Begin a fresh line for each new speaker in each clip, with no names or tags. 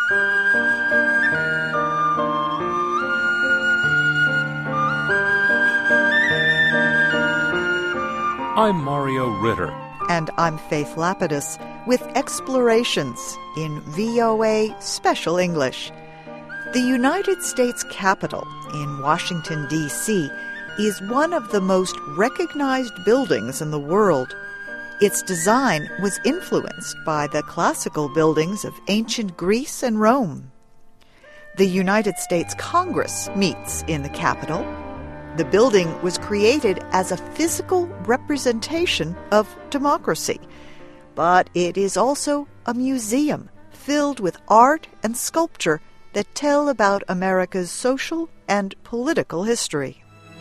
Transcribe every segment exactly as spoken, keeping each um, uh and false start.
I'm Mario Ritter.
And I'm Faith Lapidus with Explorations in V O A Special English. The United States Capitol in Washington, D C is one of the most recognized buildings in the world. Its design was influenced by the classical buildings of ancient Greece and Rome. The United States Congress meets in the Capitol. The building was created as a physical representation of democracy, but it is also a museum filled with art and sculpture that tell about America's social and political history.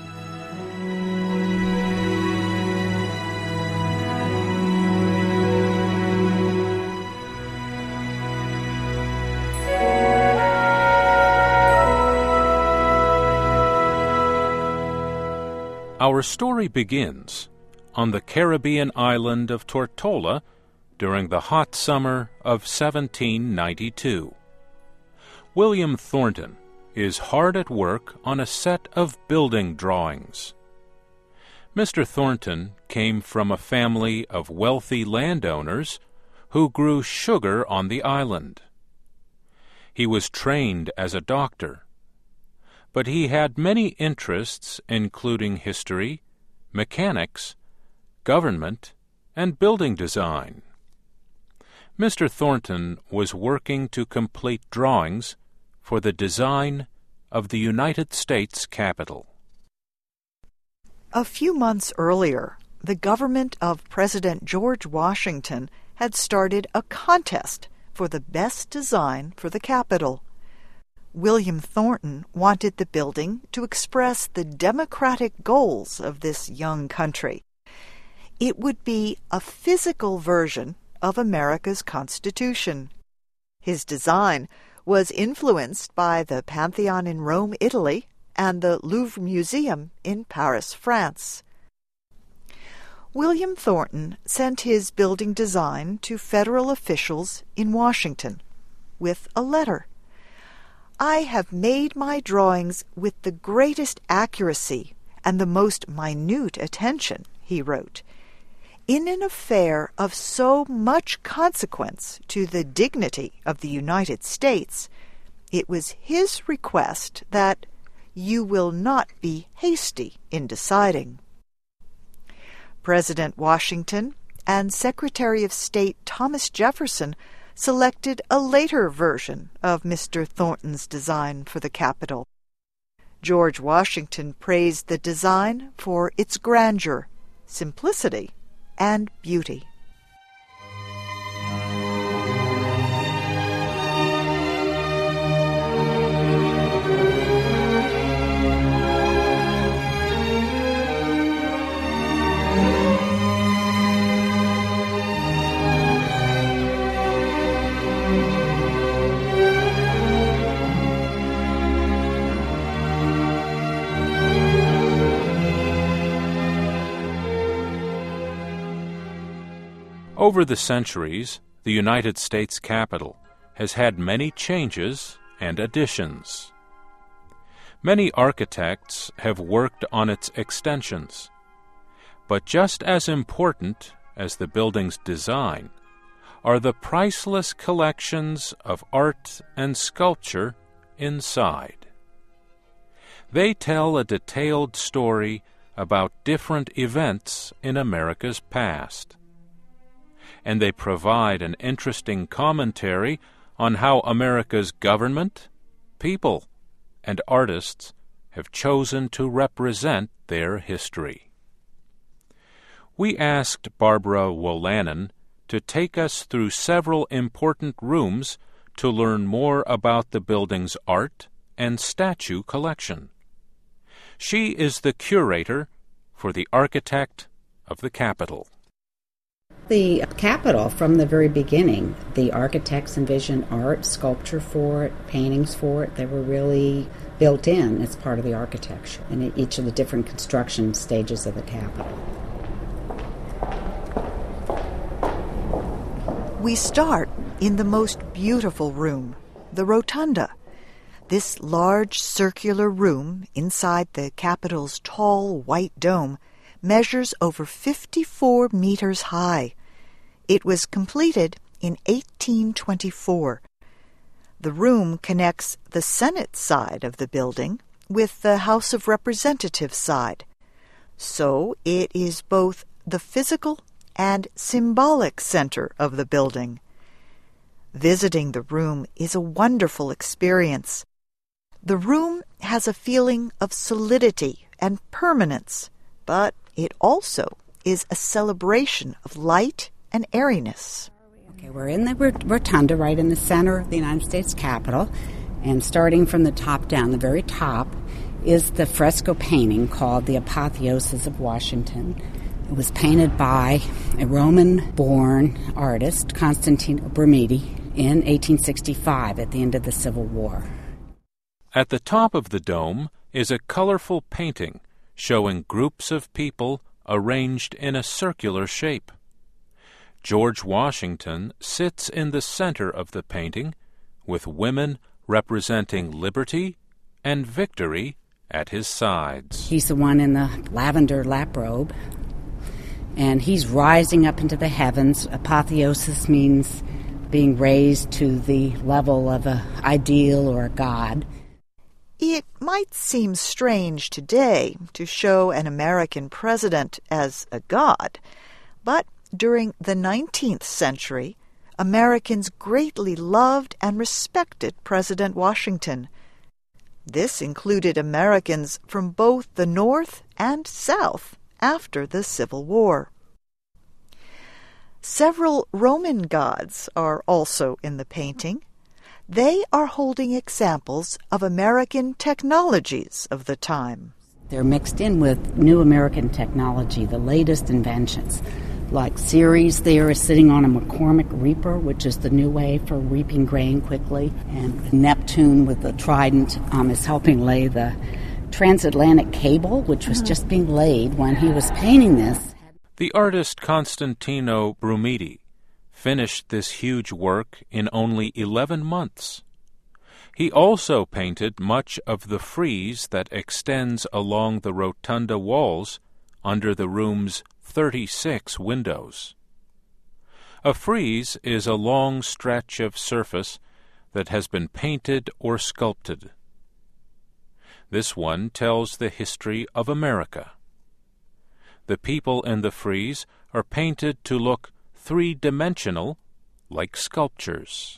Our story begins on the Caribbean island of Tortola during the hot summer of seventeen ninety-two. William Thornton is hard at work on a set of building drawings. Mister Thornton came from a family of wealthy landowners who grew sugar on the island. He was trained as a doctor, but he had many interests including history, mechanics, government, and building design. Mister Thornton was working to complete drawings for the design of the United States Capitol.
A few months earlier, the government of President George Washington had started a contest for the best design for the Capitol. William Thornton wanted the building to express the democratic goals of this young country. It would be a physical version of America's Constitution. His design was influenced by the Pantheon in Rome, Italy, and the Louvre Museum in Paris, France. William Thornton sent his building design to federal officials in Washington with a letter. I have made my drawings with the greatest accuracy and the most minute attention, he wrote. In an affair of so much consequence to the dignity of the United States, it was his request that you will not be hasty in deciding. President Washington and Secretary of State Thomas Jefferson selected a later version of Mister Thornton's design for the Capitol. George Washington praised the design for its grandeur, simplicity, and beauty.
Over the centuries, the United States Capitol has had many changes and additions. Many architects have worked on its extensions, but just as important as the building's design are the priceless collections of art and sculpture inside. They tell a detailed story about different events in America's past, and they provide an interesting commentary on how America's government, people, and artists have chosen to represent their history. We asked Barbara Wolanin to take us through several important rooms to learn more about the building's art and statue collection. She is the curator for the architect of the Capitol.
The Capitol, from the very beginning, the architects envisioned art, sculpture for it, paintings for it. They were really built in as part of the architecture in each of the different construction stages of the Capitol.
We start in the most beautiful room, the Rotunda. This large circular room inside the Capitol's tall white dome measures over fifty-four meters high. It was completed in eighteen twenty-four. The room connects the Senate side of the building with the House of Representatives side. So it is both the physical and symbolic center of the building. Visiting the room is a wonderful experience. The room has a feeling of solidity and permanence, but it also is a celebration of light and airiness.
Okay, we're in the Rotunda, right in the center of the United States Capitol, and starting from the top down, the very top, is the fresco painting called The Apotheosis of Washington. It was painted by a Roman-born artist, Constantino Brumidi, in eighteen sixty-five at the end of the Civil War.
At the top of the dome is a colorful painting showing groups of people arranged in a circular shape. George Washington sits in the center of the painting, with women representing liberty and victory at his sides.
He's the one in the lavender lap robe, and he's rising up into the heavens. Apotheosis means being raised to the level of an ideal or a god.
It might seem strange today to show an American president as a god, but during the nineteenth century, Americans greatly loved and respected President Washington. This included Americans from both the North and South after the Civil War. Several Roman gods are also in the painting. They are holding examples of American technologies of the time.
They're mixed in with new American technology, the latest inventions. Like Ceres there is sitting on a McCormick reaper, which is the new way for reaping grain quickly. And Neptune with the trident um, is helping lay the transatlantic cable, which was just being laid when he was painting this.
The artist Constantino Brumidi finished this huge work in only eleven months. He also painted much of the frieze that extends along the rotunda walls under the room's thirty-six windows. A frieze is a long stretch of surface that has been painted or sculpted. This one tells the history of America. The people in the frieze are painted to look three-dimensional, like sculptures.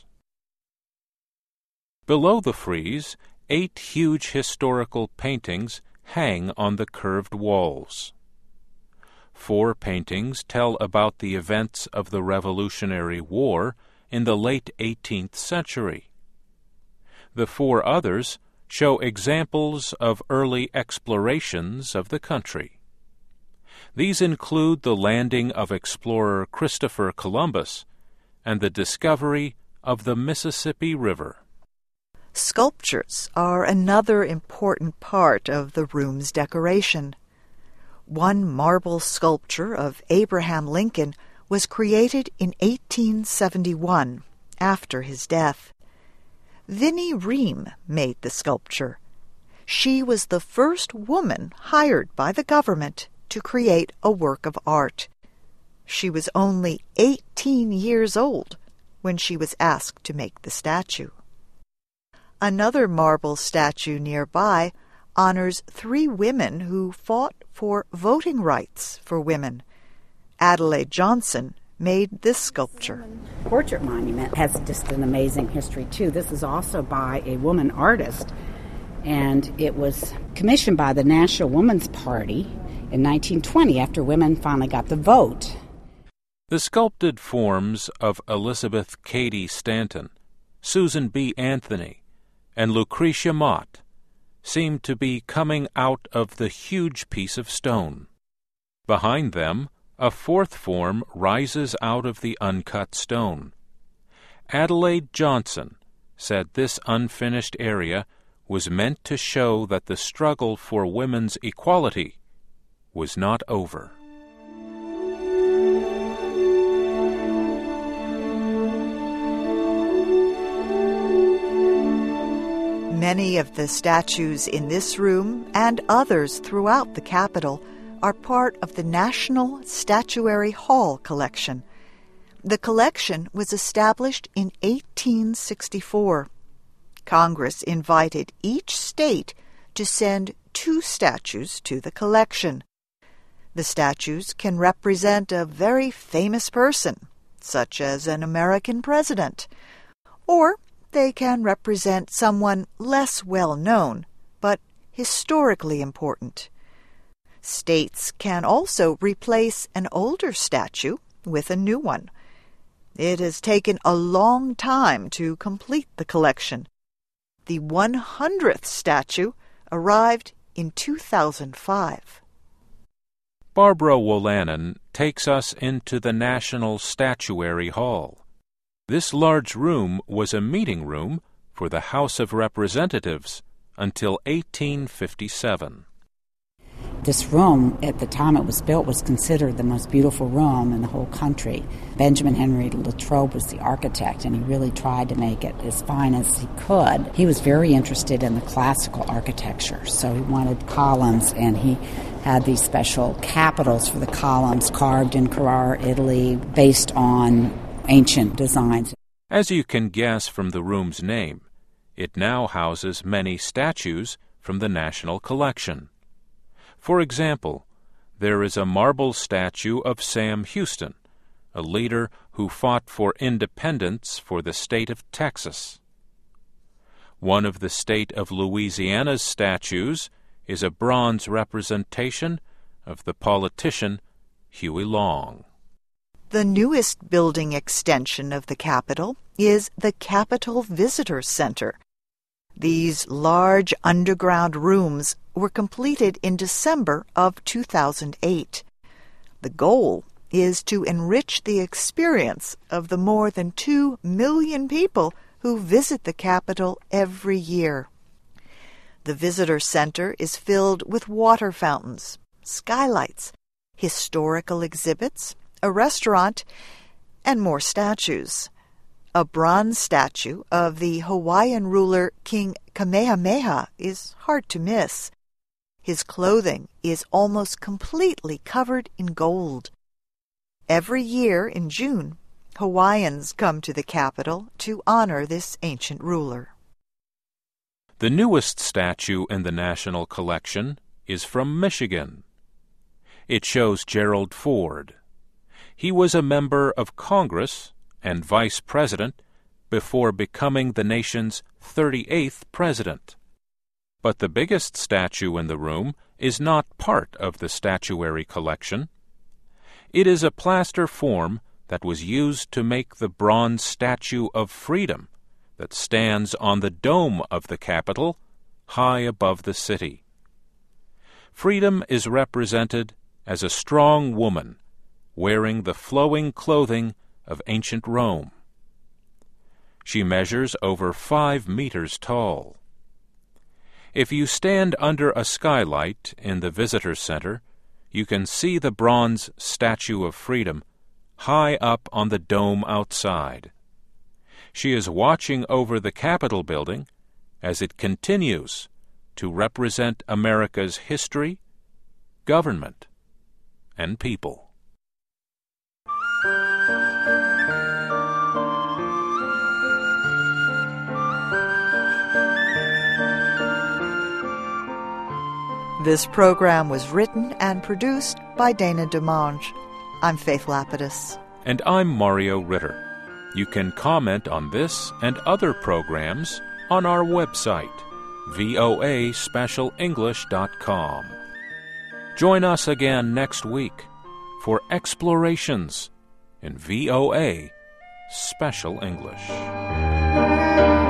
Below the frieze, eight huge historical paintings hang on the curved walls. Four paintings tell about the events of the Revolutionary War in the late eighteenth century. The four others show examples of early explorations of the country. These include the landing of explorer Christopher Columbus and the discovery of the Mississippi River.
Sculptures are another important part of the room's decoration. One marble sculpture of Abraham Lincoln was created in eighteen seventy-one, after his death. Vinnie Ream made the sculpture. She was the first woman hired by the government to create a work of art. She was only eighteen years old when she was asked to make the statue. Another marble statue nearby honors three women who fought for voting rights for women. Adelaide Johnson made this sculpture.
Portrait monument has just an amazing history, too. This is also by a woman artist, and it was commissioned by the National Woman's Party in nineteen twenty, after women finally got the vote.
The sculpted forms of Elizabeth Cady Stanton, Susan B. Anthony, and Lucretia Mott seem to be coming out of the huge piece of stone. Behind them, a fourth form rises out of the uncut stone. Adelaide Johnson said this unfinished area was meant to show that the struggle for women's equality was not over.
Many of the statues in this room and others throughout the Capitol are part of the National Statuary Hall collection. The collection was established in eighteen sixty-four. Congress invited each state to send two statues to the collection. The statues can represent a very famous person, such as an American president, or they can represent someone less well-known, but historically important. States can also replace an older statue with a new one. It has taken a long time to complete the collection. The one hundredth statue arrived in two thousand five.
Barbara Wolanin takes us into the National Statuary Hall. This large room was a meeting room for the House of Representatives until eighteen fifty-seven.
This room, at the time it was built, was considered the most beautiful room in the whole country. Benjamin Henry Latrobe was the architect, and he really tried to make it as fine as he could. He was very interested in the classical architecture, so he wanted columns, and he had these special capitals for the columns carved in Carrara, Italy, based on ancient designs.
As you can guess from the room's name, it now houses many statues from the National Collection. For example, there is a marble statue of Sam Houston, a leader who fought for independence for the state of Texas. One of the state of Louisiana's statues is a bronze representation of the politician Huey Long.
The newest building extension of the Capitol is the Capitol Visitor Center. These large underground rooms were completed in December of two thousand eight. The goal is to enrich the experience of the more than two million people who visit the Capitol every year. The Visitor Center is filled with water fountains, skylights, historical exhibits, a restaurant, and more statues. A bronze statue of the Hawaiian ruler King Kamehameha is hard to miss. His clothing is almost completely covered in gold. Every year in June, Hawaiians come to the Capitol to honor this ancient ruler.
The newest statue in the National Collection is from Michigan. It shows Gerald Ford. He was a member of Congress and vice president before becoming the nation's thirty-eighth president. But the biggest statue in the room is not part of the statuary collection. It is a plaster form that was used to make the bronze Statue of Freedom that stands on the dome of the Capitol, high above the city. Freedom is represented as a strong woman wearing the flowing clothing of ancient Rome. She measures over five meters tall. If you stand under a skylight in the visitor center, you can see the bronze Statue of Freedom high up on the dome outside. She is watching over the Capitol building as it continues to represent America's history, government, and people.
This program was written and produced by Dana DeMange. I'm Faith Lapidus.
And I'm Mario Ritter. You can comment on this and other programs on our website, V O A special english dot com. Join us again next week for Explorations in V O A Special English.